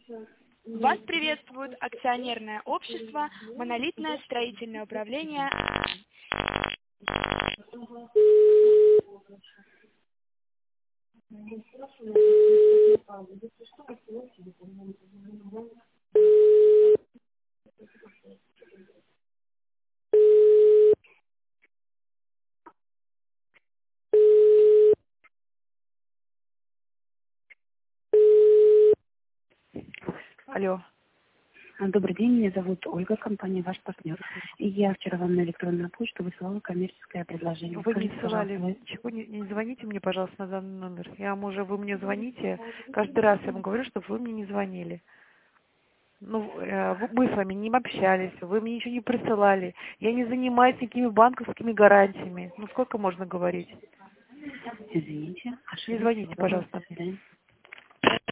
Вас приветствует акционерное общество «Монолитное строительное управление». Алло. Добрый день, меня зовут Ольга, компания «Ваш партнер». И я вчера вам на электронную почту высылала коммерческое предложение. Вы мне Скажите, ссылали, пожалуйста, чего не звоните мне, пожалуйста, на данный номер. Вы мне звоните, каждый раз я вам говорю, чтобы вы мне не звонили. Мы с вами не общались, вы мне ничего не присылали. Я не занимаюсь никакими банковскими гарантиями. Сколько можно говорить? извините, Не ошиблась. звоните, Всего доброго, пожалуйста. до свидания.